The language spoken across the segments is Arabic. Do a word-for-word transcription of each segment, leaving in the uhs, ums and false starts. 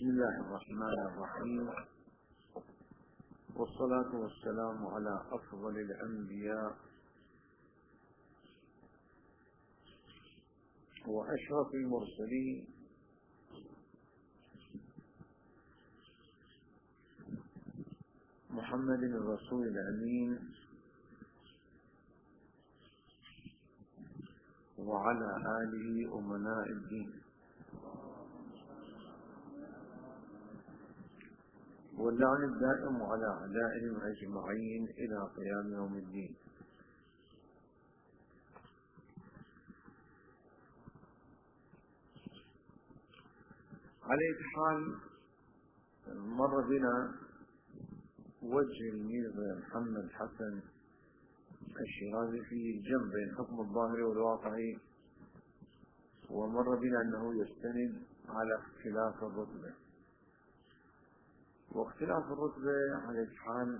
بسم الله الرحمن الرحيم، والصلاة والسلام على أفضل الأنبياء وأشرف المرسلين محمد الرسول الأمين وعلى آله أمناء الدين، واللعن الدائم على أعدائهم أجمعين إلى قيام يوم الدين. على أي حال، مر بنا وجه الميرزا محمد حسن الشيرازي في الجمع بين حكم الظاهر والواقعي، ومر بنا أنه يستند على اختلاف الرتبة، واختلاف الرتبة على حال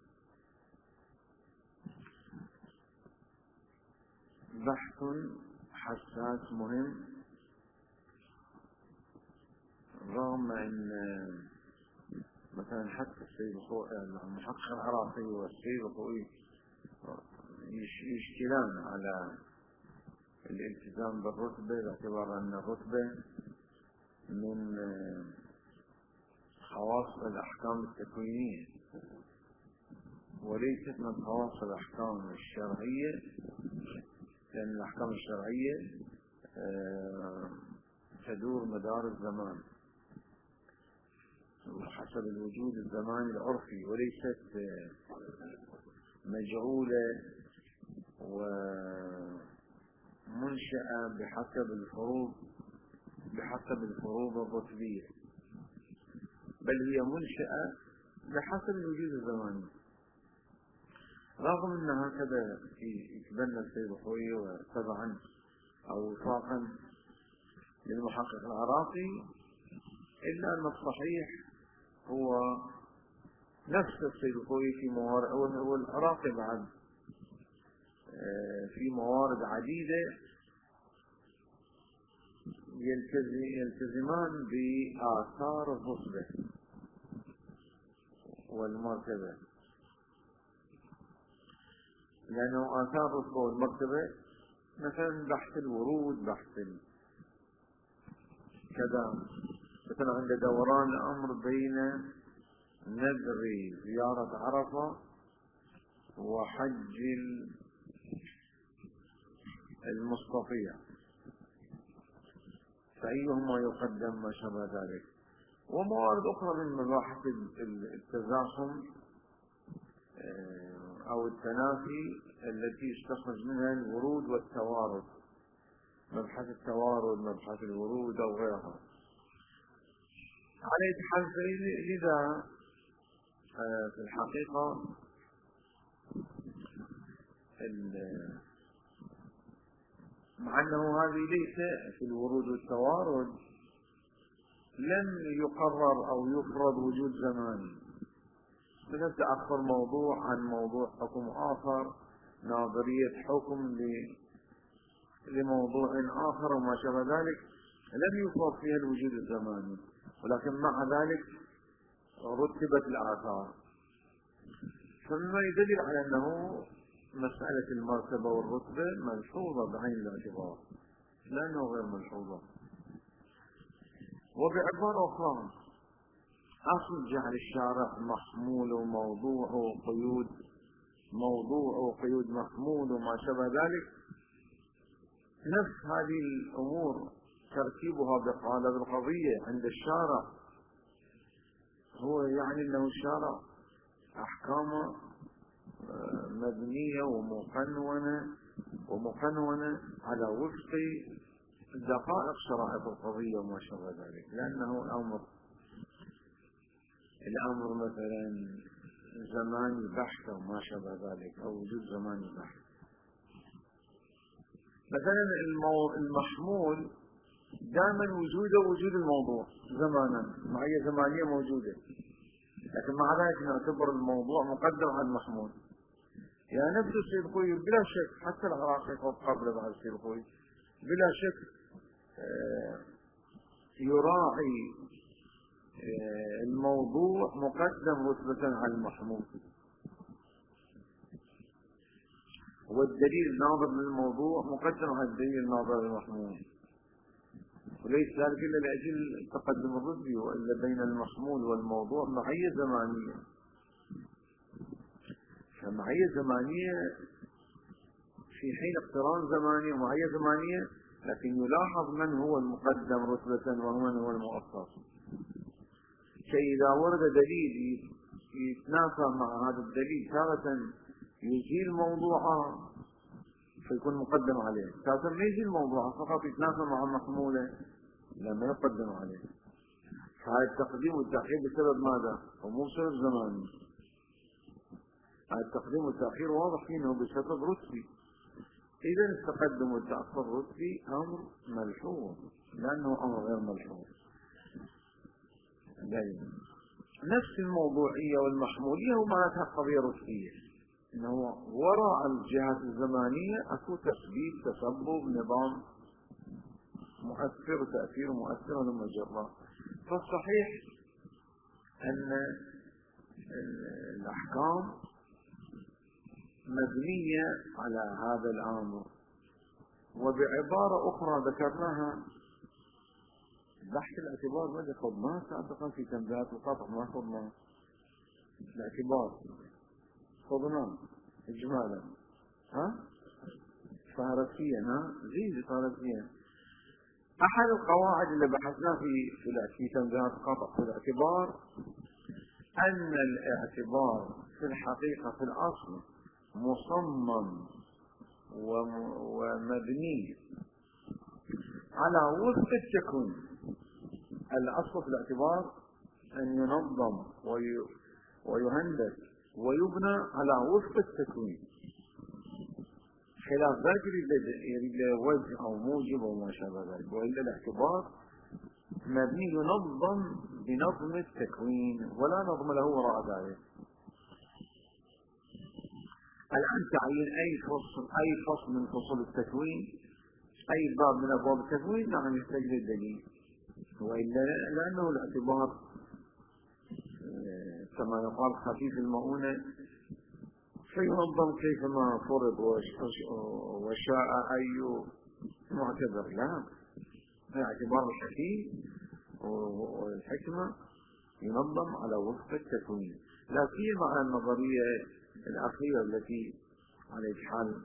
بحث حساس مهم، رغم أن مثلا حتى السيد المحقق العراقي والسيد الخوئي يشكلان على الالتزام بالرتبة، باعتبار أن الرتبة من خواص الأحكام التكوينية وليست من خواص الأحكام الشرعية، لأن الأحكام الشرعية تدور مدار الزمان حسب الوجود الزماني العرفي، وليست مجعولة ومنشأة بحسب الفروض بحسب الفروض الرتبية، بل هي منشأة بحسب الوجود الزماني. رغم أن هكذا يتبنى السيد الخوئي وتبعا أو وفاقا للمحقق العراقي، إلا أن الصحيح هو نفس السيد الخوئي في موارد، والعراقي بعد في موارد عديدة يلتزمان بآثار الرتبة والمرتبة، لأنه آثار الرتبة والمرتبة مثلا بحث الورود، بحث كذا، مثلا عند دوران الأمر بين نذر زيارة عرفة وحج المصطفية، فأيهما يقدم ما شابه ذلك، وموارد أخرى من مباحث التزاحم أو التنافي التي يستخرج منها الورود والتوارد، مبحث التوارد، مبحث الورود أو غيرها. على حال، لذا في الحقيقة مع أنه هذه ليس في الورود والتوارد لم يقرر أو يفرض وجود زماني، فتتأخر موضوع عن موضوع حكم آخر، ناظرية حكم لموضوع آخر وما شابه ذلك، لم يفرض فيها الوجود الزماني، ولكن مع ذلك رتبت الآثار، فمما يدل على أنه مسألة المرتبة والرتبة ملحوظة بعين الاعتبار، لأنه غير ملحوظة. وبعبارة أخرى، أصل جعل الشارع محمول وموضوع وقيود موضوع وقيود محمول وما شابه ذلك، نفس هذه الأمور ترتيبها بقالب القضية عند الشارع هو يعني أنه الشارع أحكامه مبنية ومقنونة ومقنونة على وفق دقائق شرائط القضية وما شابه ذلك، لأنه الأمر الأمر مثلا زماني بحث وما شابه ذلك، أو وجود زماني بحث. مثلا المحمول دائما وجوده وجود الموضوع زمانا، معية زمانية موجودة، لكن مع ذلك نعتبر الموضوع مقدم على المحمول. يعني نفس السيد الخوئي بلا شك، حتى العراقي قبل بعد السيد الخوئي بلا شك يراعي الموضوع مقدم رتبة على المحمول، والدليل الناظر للموضوع مقدم على الدليل الناظر للمحمول، وليس ذلك إلا لأجل التقدم الرتبي، وإلا بين المحمول والموضوع معية زمانية. فمعية زمانية في حين اقتران زماني ومعية زمانية، لكن يلاحظ من هو المقدم رتبة ومن هو المؤخر. فإذا ورد دليل يتنافى مع هذا الدليل، تارة يزيل موضوعه فيكون مقدم عليه، تارة ما يزيل موضوعه فقط يتنافى مع محموله لما يقدم عليه. فهذا التقديم والتأخير بسبب ماذا؟ ومو بسبب زماني. هذا التقديم والتأخير واضح فيه انه بسبب رتبي. إذا التقدم والتأخير الرتبي أمر ملحوظ، لأنه أمر غير ملحوظ. نفس الموضوعية والمحمولية ومعناتها قضية رتبية، إنه وراء الجهات الزمانية أكو تسبيب تسبب نظام مؤثر وتأثير مؤثر للمجرة. فالصحيح أن الأحكام مبنية على هذا الأمر. وبعبارة أخرى ذكرناها، بحث الاعتبار ما خضناه سابقا في تنبيهات القطع، ما خضناه الاعتبار، خضناه إجمالا، ها فهرسيا، ها زيد فهرسيا. أحد القواعد اللي بحثناه في في تنبيهات القطع في الاعتبار أن الاعتبار في الحقيقة في الأصل مصمم ومبني على وفق التكوين. الأصل في الاعتبار أن ينظم ويهندس ويبنى على وفق التكوين، خلاف ذلك يريد وجه أو موجب أو ما شابه ذلك. وإلا الاعتبار مبني ينظم بنظم التكوين ولا نظم له وراء ذلك. الآن تعيين أي فصل أي فصل من فصول التكوين، أي باب من أبواب التكوين، نعم يحتاج للدليل. وإلا لأنه الاعتبار كما يقال خفيف المؤونة فينظم كيفما فرض وشاء أي معتبر. لا، الاعتبار الحكيم والحكمة ينظم على وفق التكوين. لا سيما النظرية الأخيرة التي على حال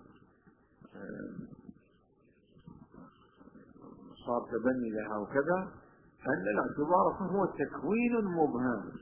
صار تبني لها وكذا، أن الاعتبار هو تكوين مبهم.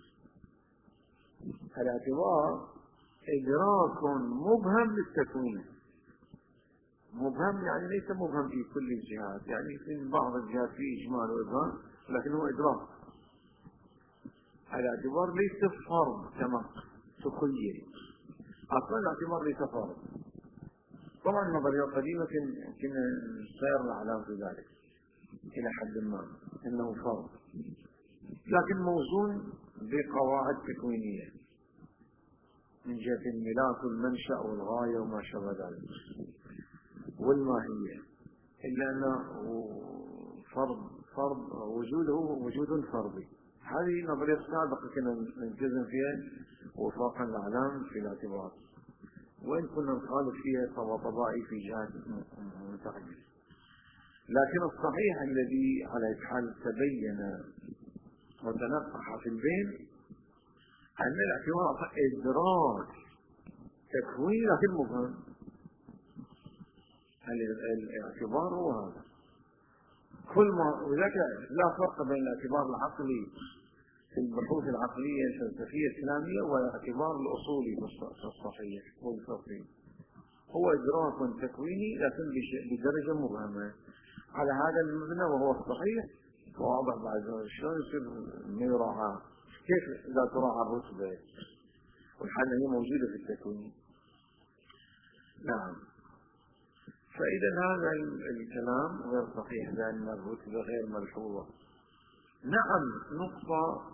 الاعتبار إدراك مبهم للتكوين. مبهم يعني ليس مبهم في كل الجهات، يعني في بعض الجهات فيه إجمال وإبهام، لكن هو إدراك. الاعتبار ليس فرض كما تخيل، أصلا الاعتبار ليس فرض. طبعا النظرية القديمة كنا نسير الأعلام في ذلك إلى حد ما إنه فرض، لكن موزون بقواعد تكوينية من جهة الملاك والمنشأ والغاية وما شابه ذلك والماهية، إلا أنه فرض فرض وجوده وجود فردي. هذه النظرية السابقة كنا نلتزم فيها وفاقا الأعلام في الاعتبار، وإن كنا نخالف فيها طبائي في جهات متعددة. لكن الصحيح الذي على حال تبين وتنقح في البين أن الاعتبار إدراك تكوين لكن مبهم. الاعتبار هو هذا كل ما، وذلك لا فرق بين الاعتبار العقلي في البحوث العقلية الفلسفية الإسلامية والاعتبار الأصولي في الصحيح والفقهي. هو إدراك تكويني لكن بدرجة مبهمة على هذا المبنى، وهو الصحيح واضح. بعد شلون يصير ما يراعى؟ كيف لا تراعى الرتبة والحالة هي موجودة في التكوين؟ نعم. فإذا هذا الكلام غير صحيح لأن الرتبة غير ملحوظة. نعم. نقطة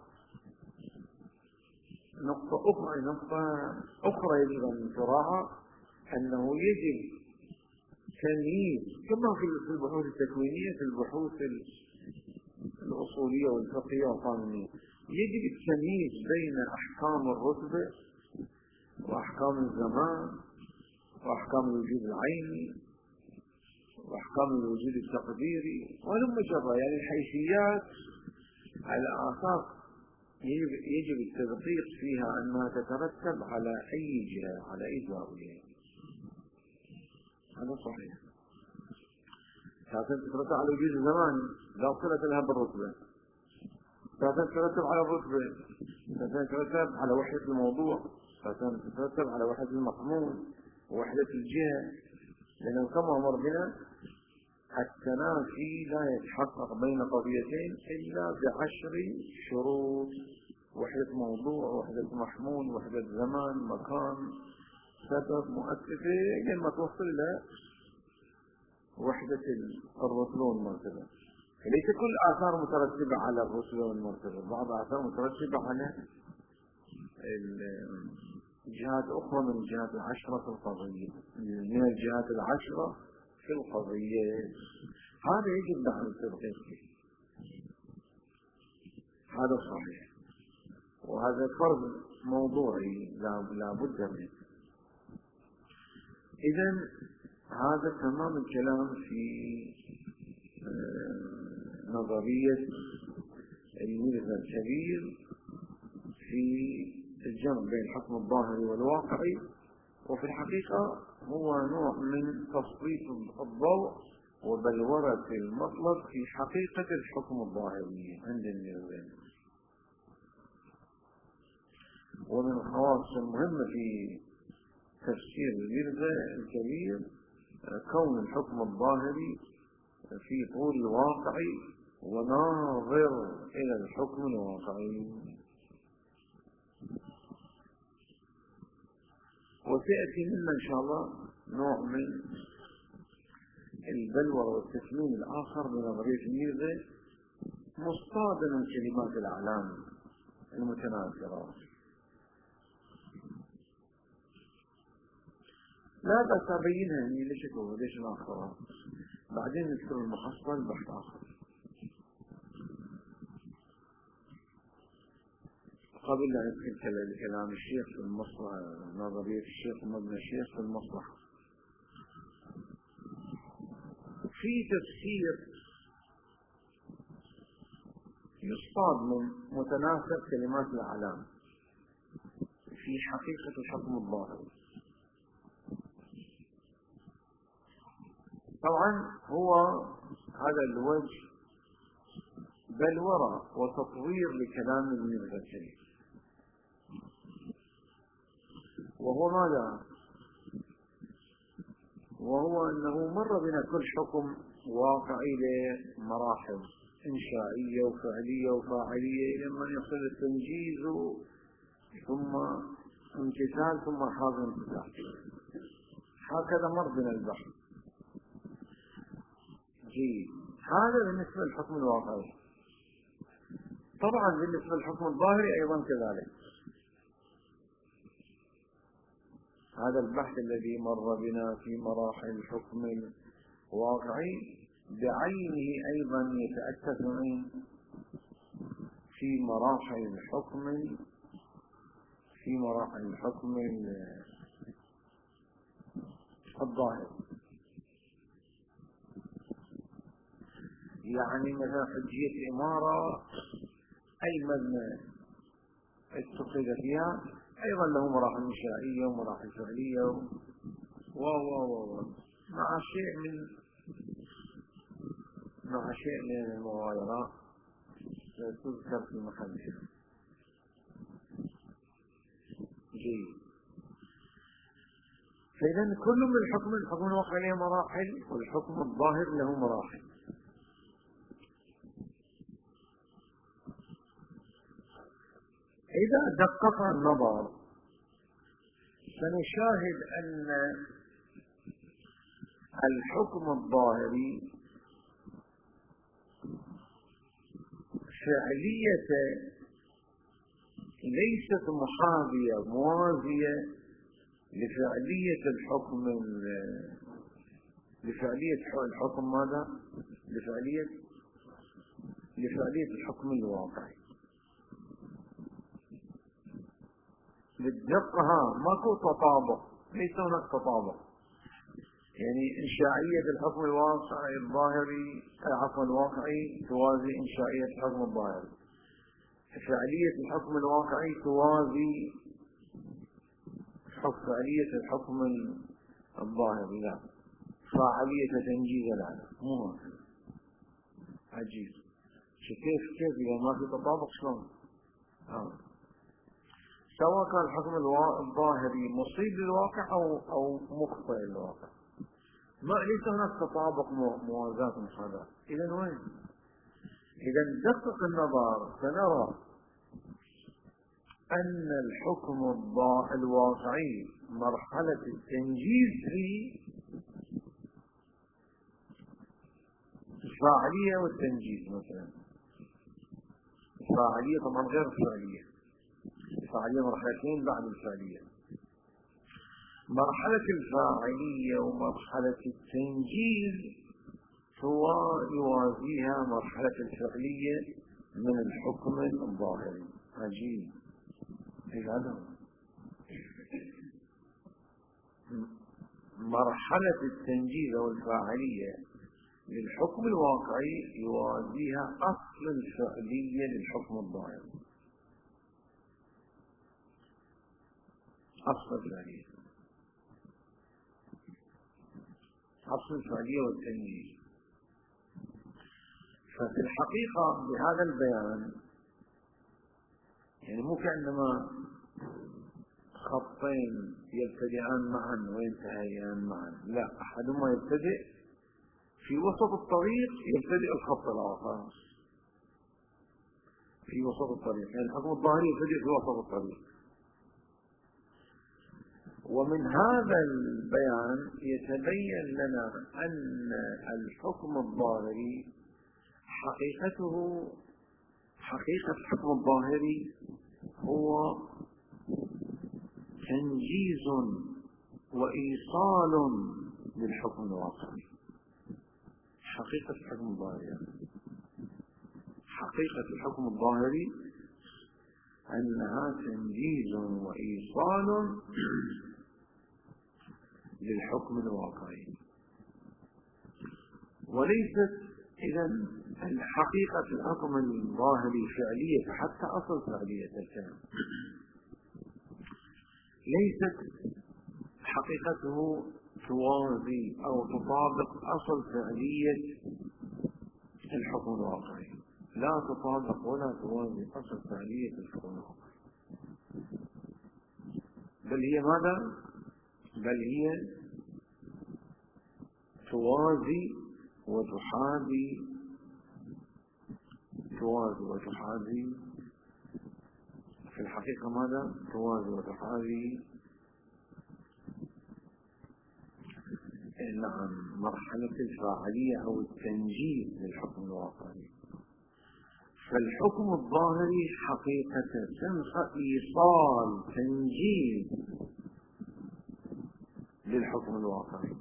نقطة أخرى نقطة أخرى يجب أن تراعى، أنه يجب تمييز كما في البحوث التكوينية في البحوث الأصولية والفقهية والقانونية. يجب التمييز بين أحكام الرتبة وأحكام الزمان وأحكام الوجود العيني وأحكام الوجود التقديري ولم جرى، يعني الحيثيات على آثار يجب, يجب التدقيق فيها أنها تترتب على أي جهة، على أي زاوية. هذا صحيح. لكن تترتب على الوجود الزماني لا صلة لها بالرتبة، لكن تترتب على الرتبة، لكن تترتب على وحدة الموضوع، لكن تترتب على وحدة المضمون ووحدة الجهة. لأنه كما أمر بنا التنافي لا يتحقق بين قضيتين إلا بعشر شروط: وحدة موضوع، وحدة محمول، وحدة زمان، مكان، سبب، مؤسسة، لما توصل إلى وحدة الرتبة والمرتبة. فليس كل آثار مترتبة على الرتبة والمرتبة، بعض آثار مترتبة على الجهات أخرى من الجهات العشرة في القضية، من الجهات العشرة في القضية. هذا يجب بعد التدقيق فيه، هذا صحيح، وهذا فرض موضوعي لا بد منه. إذن هذا تمام الكلام في نظرية الميرزا الكبير في الجمع بين الحكم الظاهري والواقعي. وفي الحقيقة هو نوع من تسليط الضوء وبلورة المطلب في حقيقة الحكم الظاهري عند الميرزا. ومن الخواص المهمة في تفسير الميرزا الكبير كون الحكم الظاهري في طول الواقعي وناظر إلى الحكم الواقعي. وسيأتي منا إن شاء الله نوع من البلورة والتسليم الآخر بنظرية الميرزا مصطادا من كلمات الأعلام المتناثرة. لا بأس أبينها يعني ليش أقول ليش الآخرة، بعدين نذكر المحصل بحث آخر. قبل أن يدخل كلام الشيخ في المصلحة، نظرية الشيخ ومبنى الشيخ في المصلحة، في تفسير يصطاد من متناثر كلمات الأعلام في حقيقة الحكم الظاهري. طبعا هو هذا الوجه بلورة وتطوير لكلام الميرزا الكبير، وهو ماذا؟ وهو أنه مر بنا كل حكم واقعي لمراحل إنشائية وفعلية وفاعلية لما يصل التنجيز ثم امتثال ثم حاضر امتثال. هكذا مر بنا البحث. جيد. هذا بالنسبة للحكم الواقعي. طبعا بالنسبة للحكم الظاهري أيضا كذلك. هذا البحث الذي مر بنا في مراحل الحكم الواقعي بعينه أيضا يتأسس من في مراحل الحكم في مراحل الحكم الظاهري. يعني مثلا حجية الإمارة أي مبنى اتخذ فيها أيضا له مراحل إنشائية ومراحل فعلية و و و مع شيء من مع شيء من المغايرات تذكر في محلها. جيد. فإذا كل من الحكم الحكم الواقعي له مراحل والحكم الظاهر له مراحل. إذا دققنا النظر سنشاهد أن الحكم الظاهري فعلية ليست محاذية موازية لفعلية الحكم لفعلية الحكم ماذا؟ لفعلية لفعلية الحكم الواقعي. بالدقة ها ماكو تطابق، ليس هناك تطابق، يعني إنشائية الحكم الواقعي الظاهري عفوا الواقعي توازي إنشائية الحكم الظاهري، فعلية الحكم الواقعي توازي فعلية الحكم الظاهري، لا فاعلية تنجيز، لا مو هكذا. عجيب، كيف كيف إذا ما في تطابق شلون؟ آه. سواء كان الحكم الظاهري مصيب للواقع أو أو مخطئ للواقع، ما ليس هناك تطابق موازاة مصادرة. إذا وين؟ إذا ندقق النظر سنرى أن الحكم الواقعي مرحلة التنجيز فيه الفاعلية والتنجيز. مثلا الفاعلية طبعا غير الفعلية، الفاعلية مرحلتين بعد الفعلية. مرحلة الفاعلية ومرحلة التنجيز هو يوازيها مرحلة الفعلية من الحكم الظاهري. عجيب، ايش هذا؟ مرحلة التنجيز او الفاعلية للحكم الواقعي يوازيها اصل الفعلية للحكم الظاهري، اصل الفعلية، اصل الفعلية والتنجيز. ففي الحقيقة بهذا البيان يعني مو كأنما خطين يبتدئان معا وينتهيان معا، لا، أحدهما يبتدئ في وسط الطريق، يبتدئ الخط الآخر في وسط الطريق، يعني الحكم الظاهري يبتدئ في وسط الطريق. ومن هذا البيان يتبين لنا أن الحكم الظاهري حقيقته حقيقة الحكم الظاهري هو تنجيز وإيصال للحكم الواقعي. حقيقة الحكم الظاهري حقيقة الحكم الظاهري أنها تنجيز وإيصال للحكم الواقعي، وليست إذن الحقيقة الحكم الظاهري فعلية، حتى أصل فعلية الكلام ليست حقيقته توازي أو تطابق أصل فعلية الحكم الواقعي، لا تطابق ولا توازي أصل فعلية الحكم الواقعي، بل هي ماذا؟ بل هي توازي وتحاذي توازي وتحاذي في الحقيقة ماذا؟ توازي وتحاذي نعم مرحلة الفاعلية أو التنجيز للحكم الواقعي. فالحكم الظاهري حقيقة سنخ إيصال تنجيز للحكم الواقعي،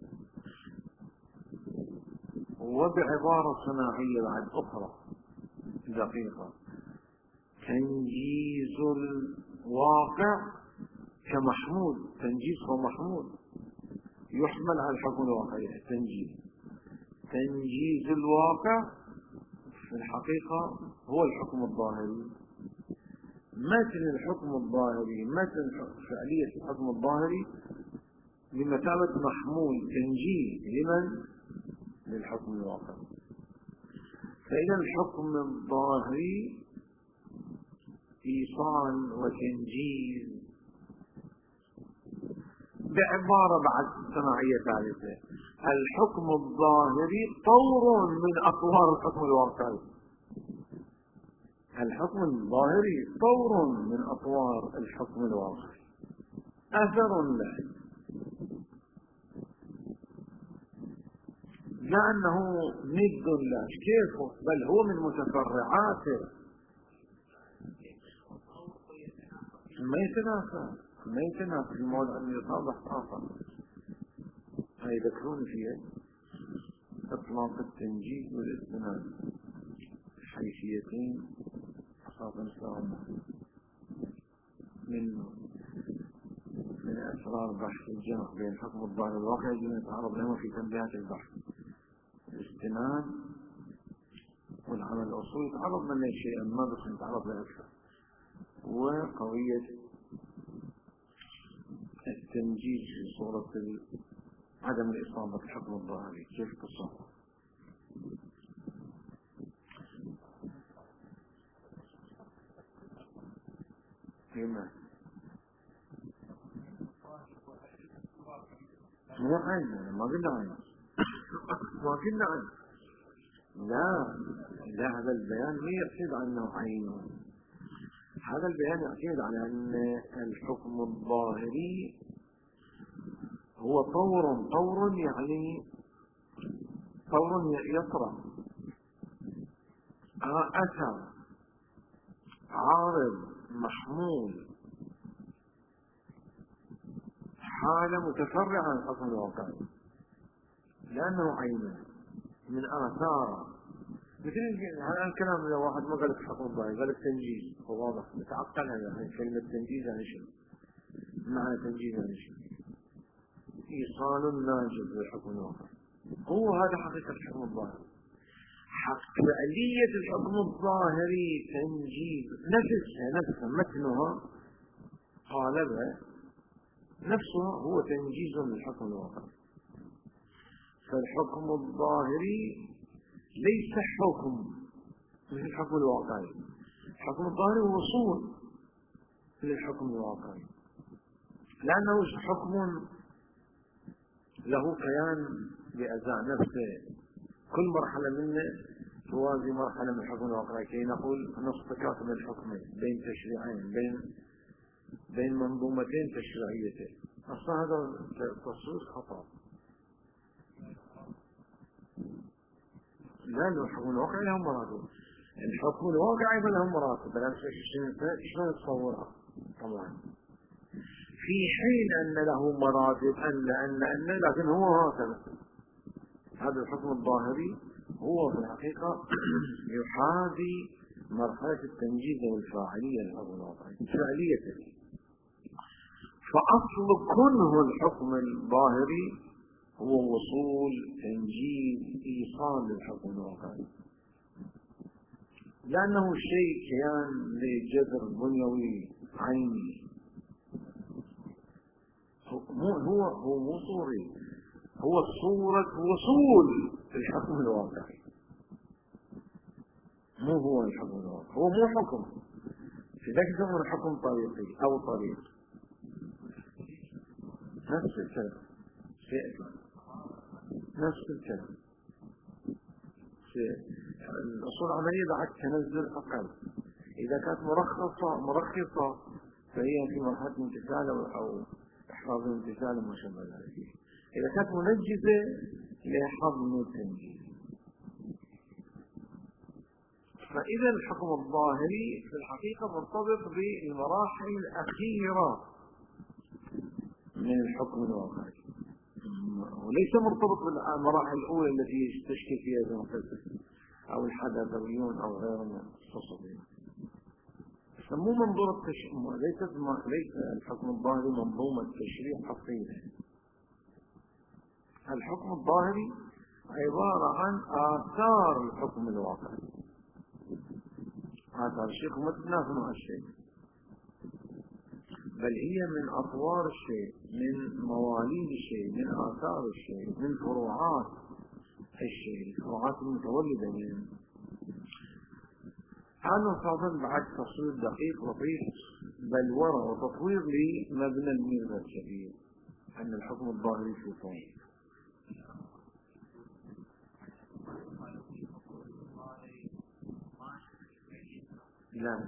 وبعبارة صناعية بعد أخرى دقيقة، تنجيز الواقع كمحمول، تنجيز هو محمول يحمل على الحكم الواقعي. التنجيز تنجيز الواقع في الحقيقة هو الحكم الظاهري. متن الحكم الظاهري، متن فعلية الحكم الظاهري بمثابة محمول تنجيز لمن؟ للحكم الواقعي. فإذا الحكم الظاهري إيصال وتنجيز، بعبارة بعد صناعية ثالثة، الحكم الظاهري طور من أطوار الحكم الواقعي. الحكم الظاهري طور من أطوار الحكم الواقعي، أثر له، لأنه ند له كيفه، بل هو من متفرعاته. ما يتنافى ما يتنافى الموضوع أن يصابح آخر. يذكرون فيه إطلاق التنجيز والاستناد حيثيتين خاصة من من أسرار بحث الجمع بين الحكم الظاهري والواقعي الذي نتعرض لهم في تنبيهات البحث. الاستناد والعمل الأصولي تعرضنا لشيئا ما بس نتعرض له أكثر، وقضية التنجيز في صورة عدم الإصابة بالحكم الظاهري كيف تصور. هنا مو عين، ما قلنا عين ما قلنا عين لا لا هذا البيان ما يعتمد على أنه عين، هذا البيان يعتمد على أن الحكم الظاهري هو طور طور يعني طور يطرأ أثر عارض محمول حالة متفرعة عن الحكم الواقعي، لأنه عين من آثار. مثل هذا الكلام لو واحد ما قال لك حكم الظاهري قال لك تنجيز، هو واضح متعقل هذا يعني كلمة تنجيز يعني شنو؟ معنى تنجيز يعني شنو؟ إيصال ناجز للحكم الواقعي، هو هذا حقيقة الحكم الظاهري. حق فعلية الحكم الظاهري تنجيز نفسها نفسها متنها قالبها نفسها هو تنجيز للحكم الواقعي. فالحكم الظاهري ليس حكم مثل الحكم الواقعي، الحكم الظاهري هو وصول للحكم الواقعي، لأنه حكم له كيان بأذى نفسه، كل مرحلة منه توازي مرحلة من الحكم الواقعي، كي نقول نصطكاك من الحكمين بين تشريعين بين بين منظومتين تشريعيتين. أصلا هذا تصوير خطأ، لا الحكم الواقعي له مراتب، الحكم الواقعي له مراتب، بل شلون تصورها؟ طبعا في حين أن له مراتب أن أن أن لكن هو هكذا. هذا الحكم الظاهري هو في الحقيقة يحاذي مرحلة التنجيز والفاعلية للحكم الواقعي فعليته. فأصل كنه الحكم الظاهري هو وصول تنجيز إيصال للحكم الواقعي، لأنه شيء كيان لجذر بنيوي عيني، هو هو هو مو صوري، هو صورة وصول الحكم الواقعي، مو هو الحكم الواقعي، هو مو حكم. في ذلك يسمونه حكم طريقي أو طريق، نفس الكلام نفس الكلام. الأصول العملية بعد تنزل أقل، إذا كانت مرخصة مرخصة فهي في مرحلة امتثال أو إحراز الامتثال وما شابه ذلك. إذا كانت منجزة لحظم التنجيز. فإذا الحكم الظاهري في الحقيقة مرتبط بالمراحل الأخيرة من الحكم الواقعي، وليس مرتبط بالمراحل الأولى التي يستشكل فيها المفسر أو الحداثويون أو غيرهم من التصوفيين. فمو منظور التشريع، ليس ليس الحكم الظاهري منظومة تشريع أصيلة. الحكم الظاهري عبارة عن آثار الحكم الواقعي، آثار الشيء ما تتنافى مع الشيء، بل هي من أطوار الشيء، من مواليد الشيء، من آثار الشيء، من فروعات الشيء، الفروعات المتولدة منه. هذا صادم بعد تصوير دقيق لطيف بل وراء وتطوير لمبنى الميرزا الكبير أن الحكم الظاهري في طويل. لا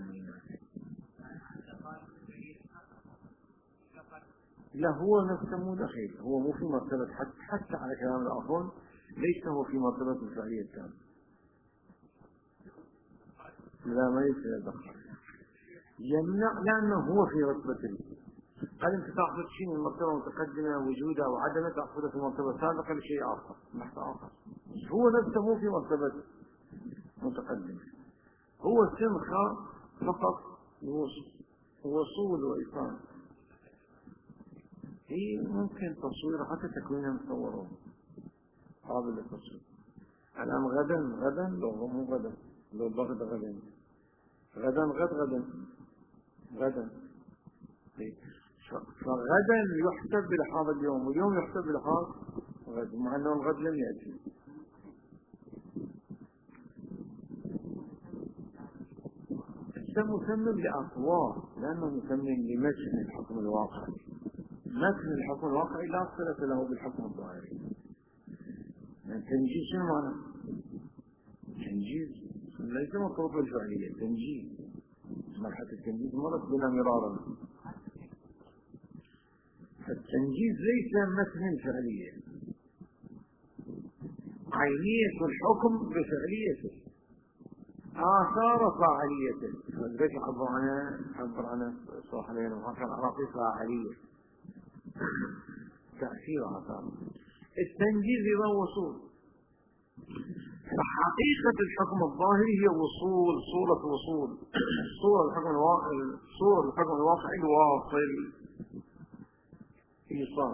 لا هو نفسه مو دخيل، هو مو في مرتبة حتى, حتى على كلام الآخرون ليس هو في مرتبة الفعلية التامة، لا ما يتدخل يمنع، لأنه هو في رتبة قال انت تأخذ شيء من مرتبة متقدمة وجودها وعدمها تأخذها في مرتبة سابقة لشيء آخر بحث آخر، هو نفسه مو في مرتبة متقدمة. هو سمخة فقط وصول وإيصال. هي ممكن تصوير حتى تكوينها مصورة قابل للتصوير. الآن غدا غدا لو مو غدا لو بغد غدا غدا غد غدا غدا فغدا يحسب بلحاظ اليوم واليوم يحسب بلحاظ غد مع أنه الغد لم يأتي. مسمى لأطوار لأنه مسمى لمتن الحكم الواقعي. متن الحكم الواقعي لا صلة له بالحكم الظاهري. يعني تنجيز شنو معنى؟ تنجيز ليس مرتبط بالفعلية. تنجيز مرحلة التنجيز مرت بنا مرارا. فالتنجيز ليس متن فعلية. عينية الحكم بفعليته آثار فاعليته. فلذلك عبر عنها عبر عنها صاحب المحاكم العراقي فاعلية تأثير آثار. التنجيز إذا وصول. فحقيقة الحكم الظاهري هي وصول صورة وصول صورة الحكم الواقعي صورة الحكم الواقعي الواصل إيصال.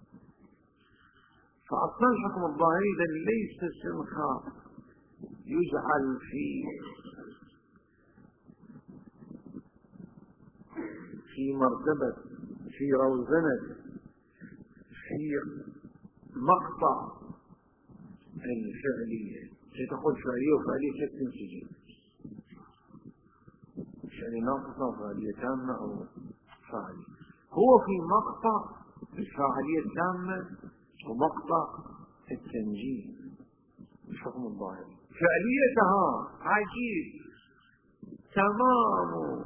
فأصلا الحكم الظاهري إذا ليس سمخا يجعل في في مرتبة في روزنة في مقطع الفعلية. تقول فعلية وفعلية شك تنسجم يعني ناقصة وفعلية تامة أو فعلية. هو في مقطع الفعلية التامة ومقطع التنجيم الحكم الظاهري. فعليتها عجيب تمام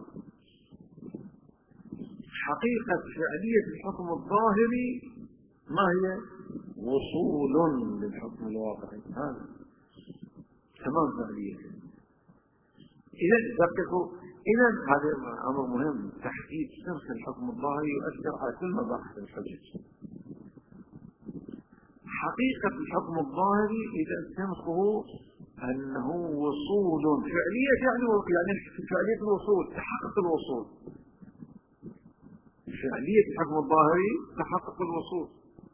حقيقة فعلية الحكم الظاهري ما هي؟ وصول للحكم الواقعي. هذا تمام فعليته. إذا دققوا إذا هذا أمر مهم. تحديد سمخ الحكم الظاهري يؤثر على كل مباحث الحجج. حقيقة الحكم الظاهري إذا سمخه أنه وصول فعلية يعني يعني فعلية الوصول تحقق الوصول. فعلية الحكم الظاهري تحقق الوصول.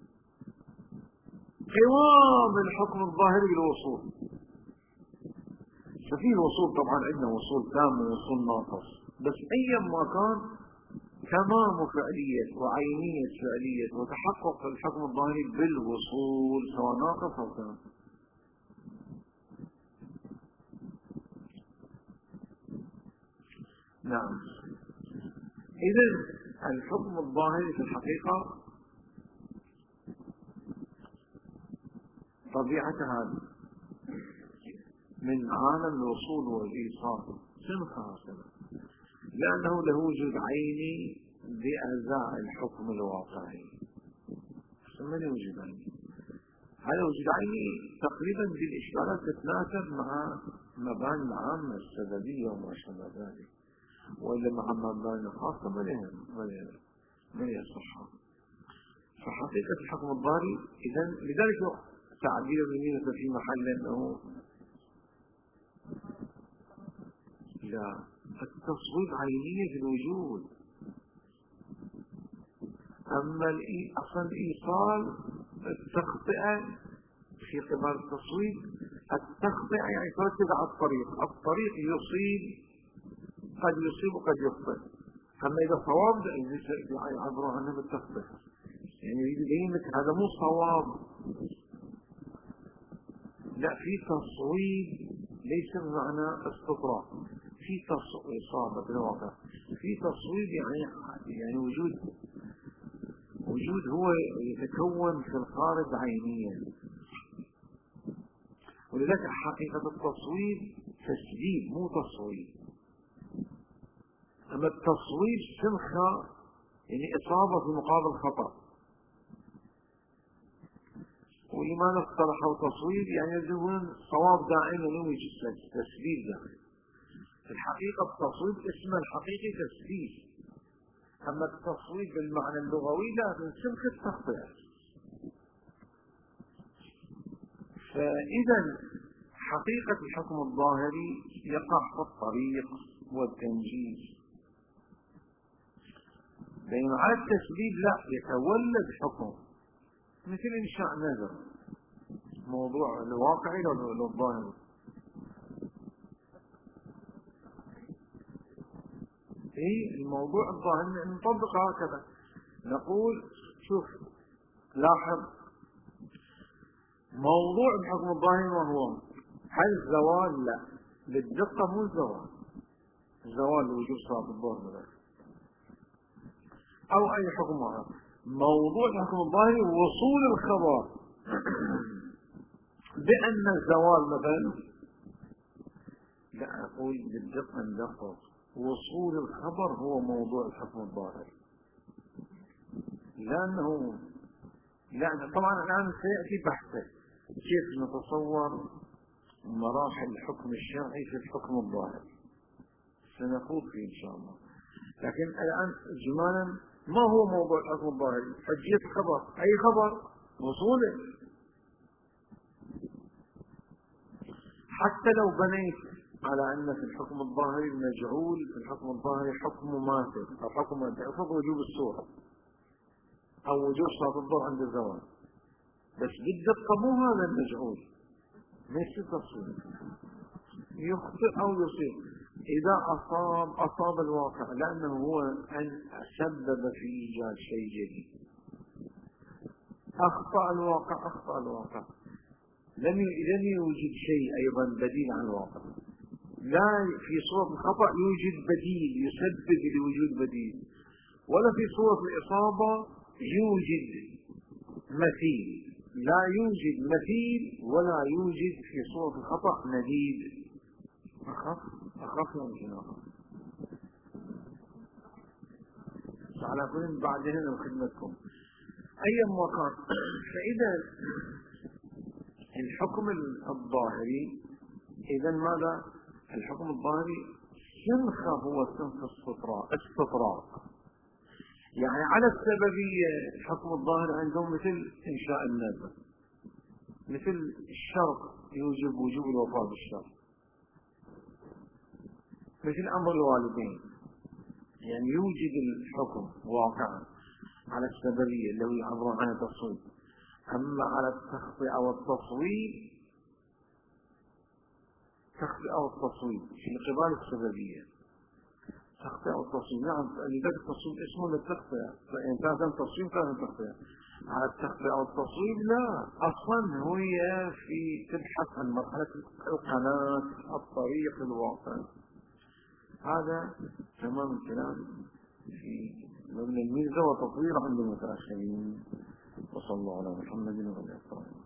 قوام الحكم الظاهري بالوصول. ففي الوصول طبعا عندنا وصول تام ووصول ناقص بس أيا ما كان تمام فعلية وعينية فعلية وتحقق الحكم الظاهري بالوصول سواء ناقص أو تام. نعم. إذن الحكم الظاهري في الحقيقة طبيعتها من عالم الوصول والإيصال سمخة هكذا لأنه له وجود عيني بأزاء الحكم الواقعي. سمعني وجود عيني. هذا وجود عيني تقريبا بالإشارات تتناسب مع مباني العامة السببية وما شابه ذلك وإلا مع مباني خاصة من يصحها. فحقيقة الحكم الظاهري إذن لذلك تعبير اليمين في محل أنه لا التصويب عينية في الوجود. أما أصلا الإيصال التخطئة في قبال التصويب. التخطئة يعني ترتب على الطريق. الطريق يصيب قد يصيب وقد يخطئ. أما إذا صواب يعبروا عنه بالتخطئة يعني يريد يبين لك هذا مو صواب. لا في تصويب ليس بمعنى استطراء. في تصويب إصابة بالواقع. في تصويب يعني يعني وجود وجود هو يتكون في الخارج عينيا. ولذلك حقيقة التصويب تسديد مو تصويب. أما التصويب سمخة يعني إصابة في مقابل خطأ. ولماذا اصطلحوا تصويب يعني يجبون صواب دائما يوجد تسديد دائما. في الحقيقة التصويب اسمه الحقيقي تسديد. أما التصويب بالمعنى اللغوي لا من سمخ التخطئة. فإذا حقيقة الحكم الظاهري يقع في الطريق والتنجيز، بينما على التسبيب لا، يتولد حكم مثل إنشاء نذر، موضوع الواقعي للظاهر. اي الموضوع الظاهري نطبق هكذا، نقول شوف لاحظ موضوع الحكم الظاهري وهو هل الزوال؟ لا، بالدقة مو الزوال، الزوال وجوب صلاة الظهر مثلا أو أي حكم آخر. موضوع الحكم الظاهري وصول الخبر بأن الزوال مثلا، لا أقول بالدقة ندقق، وصول الخبر هو موضوع الحكم الظاهري، لأنه لأن طبعا الآن سيأتي بحثه كيف نتصور مراحل الحكم الشرعي في الحكم الظاهري، سنخوض فيه إن شاء الله. لكن الآن إجمالا ما هو موضوع الحكم الظاهري؟ حجية خبر، أي خبر وصوله. حتى لو بنيت على أن في الحكم الظاهري المجعول في الحكم الظاهري حكم مماثل أو حكم افرض وجوب الصورة أو وجوب صلاة الظهر عند الزوال، بس بالدقة مو هذا المجعول، ليس التصوير، يخطئ أو يصيب إذا أصاب أصاب الواقع، لأنه هو أن سبب في إيجاد شيء جديد. أخطأ الواقع، أخطأ الواقع لم لم يوجد شيء أيضا بديل عن الواقع، لا في صورة الخطأ يوجد بديل يسبب لوجود بديل، ولا في صورة الإصابة يوجد مثيل، لا يوجد مثيل ولا يوجد في صورة الخطأ نديد. أخف أخف يمكن أخف على كل بعدين وخدمتكم أي مكان. فإذا الحكم الظاهري، إذا ماذا الحكم الظاهري؟ سنخه هو سنخ استطراق، يعني على السببية الحكم الظاهري عندهم مثل إنشاء النذر، مثل الشرط يوجب وجوب الوفاء بالشرط، مثل أمر الوالدين، يعني يوجد الحكم واقعا على السببية اللي هو يعبر عن التصويب. أما على التخطئة والتصويب، تخطئة والتصويب في قبال السببية، تخطئة والتصويب نعم، لذلك التصويب اسمه للتخطئة، فإن كان تصويب كان التخطئة. على التخطئة والتصويب لا، أصلا هي في تبحث عن مرحلة القناة الطريق الواقع. هذا تمام الكلام في مبنى الميزة وتطوير عند المتأخرين. وصلى الله على محمد وعلى آله وصحبه.